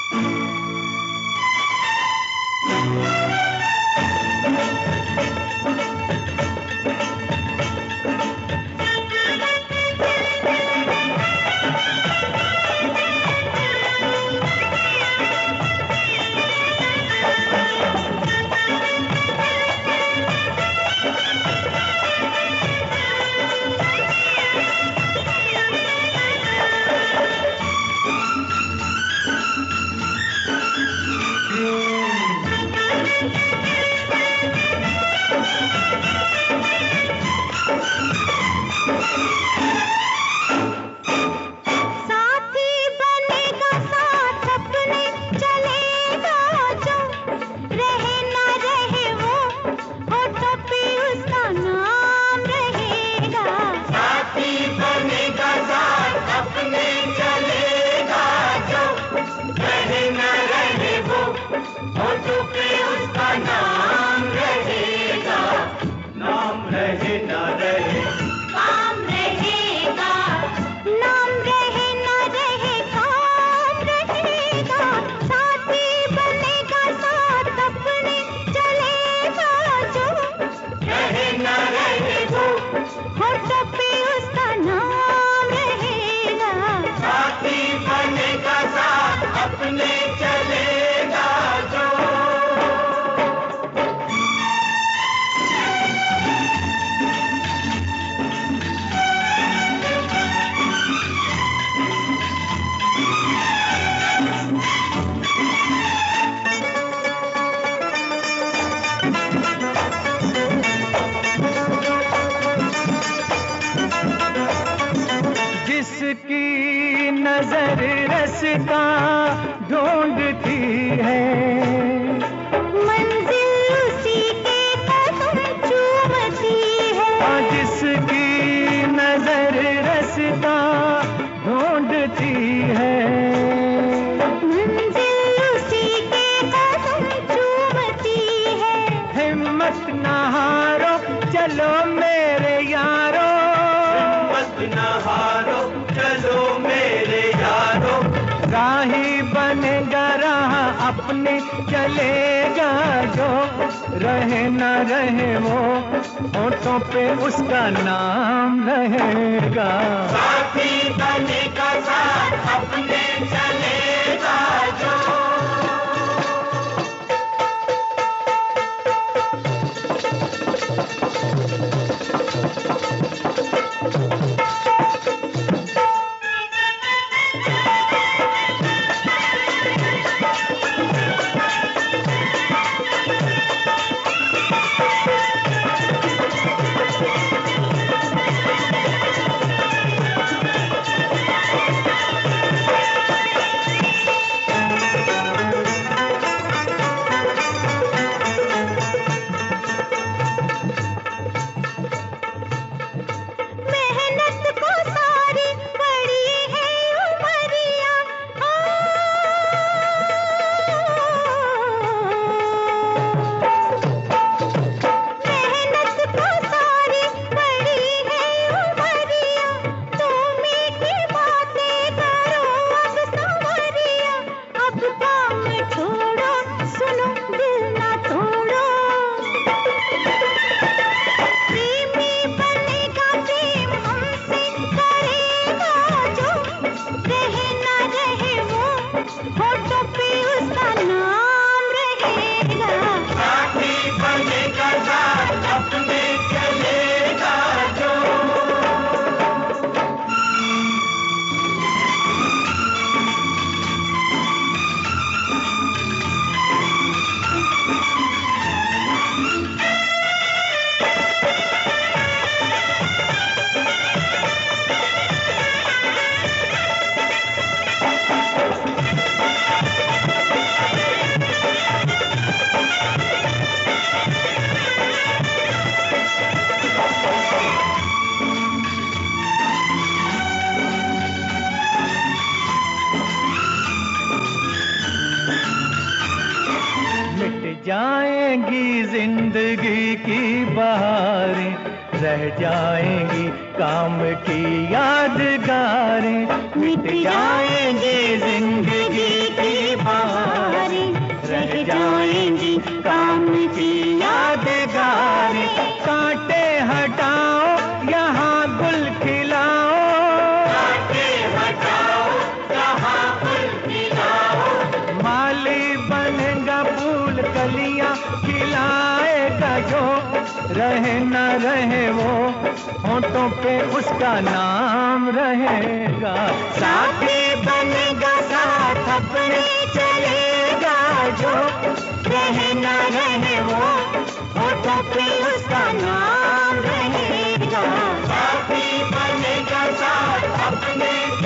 जिसकी नजर रास्ता ढूंढती है, मंजिल उसी के कदम चूमती है। जिसकी नजर रास्ता ढूंढती है, मंजिल उसी के कदम चूमती है। हिम्मत न हारो चलो मेरे यारो, हिम्मत न हारो चलो मेरे यारो। राही बनेगा राह अपने चलेगा जो, रहे न रहे वो होठों पे उसका नाम रहेगा। साथी बनेगा साथ अपने चलेगा जो। जाएंगी जिंदगी की बहारें, रह जाएंगी काम की यादगारें। मिट जाएंगी जिंदगी की बहारें, जो रहे न रहे वो, होठों पे उसका नाम रहेगा। साथी बनेगा साथ अपने चलेगा जो, रहे न रहे वो, होठों पे उसका नाम रहेगा। साथी बनेगा साथ अपने